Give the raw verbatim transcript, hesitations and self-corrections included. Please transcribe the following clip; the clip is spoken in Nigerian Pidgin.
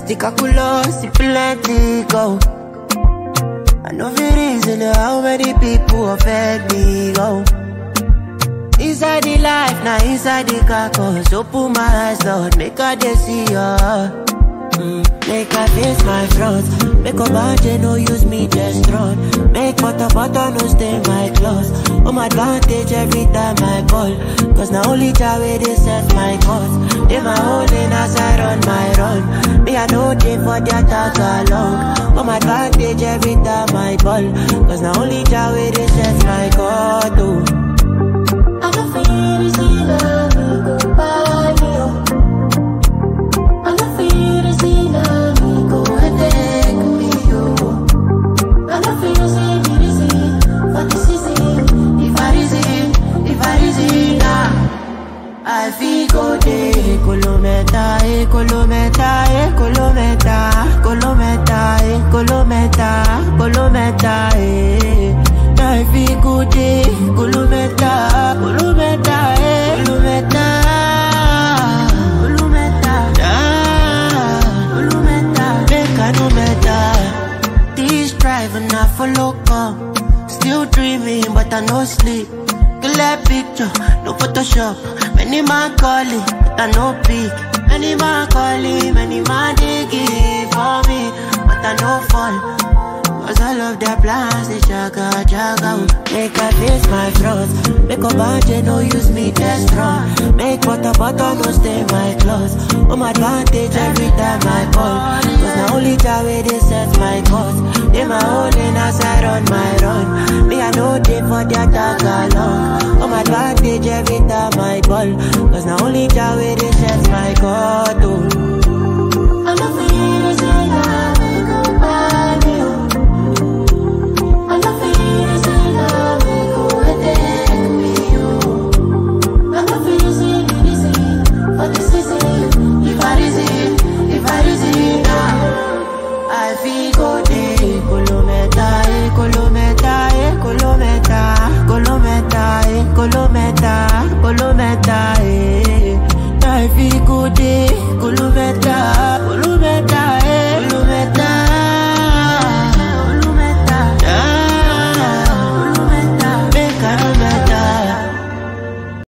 Sticaculos, si plenty go. I know the reason how many people offend me go. Inside the life, now inside the carcass. Open my eyes, Lord, make I dey see ya. Mm. Make I face my front. Make a bad no use me just run. Make butter butter no stay my clothes. On my advantage every time I call. Cause now only Jah way they set my cause. They my holding as I run my run. Me I know they for their tag along. On my advantage every time I call. Cause now only Jah way they set my cause. Oh. I don't feel it's enough to go by you. I don't feel it's enough to go and take me you. I don't feel it's easy for this is it. If I is it, if I is it now, I feel go day. Colometa, eh, colometa, eh, colometa, colometa, eh, colometa, colometa, eh. I feel good day, Kulumeta, Kulumeta, eh, Kulumeta, Kulumeta, ah, Kulumeta, make I no matter. This driving I follow come, still dreaming but I no sleep. Clear picture, no Photoshop. Many man calling, but I no pick. Many man calling, many man digging for me, but I no fall. Cause all of their plans, they jaga, jaga. Make I face my front. Make a bad no use me just run. Make butter, butter, no stay my clothes. On my advantage every time I call. Cause now only Jah way they set my cause. They my holding as I run my run. Me I know they for their tag along. On my advantage every time I call. Cause now only Jah way they set my cause. Oh.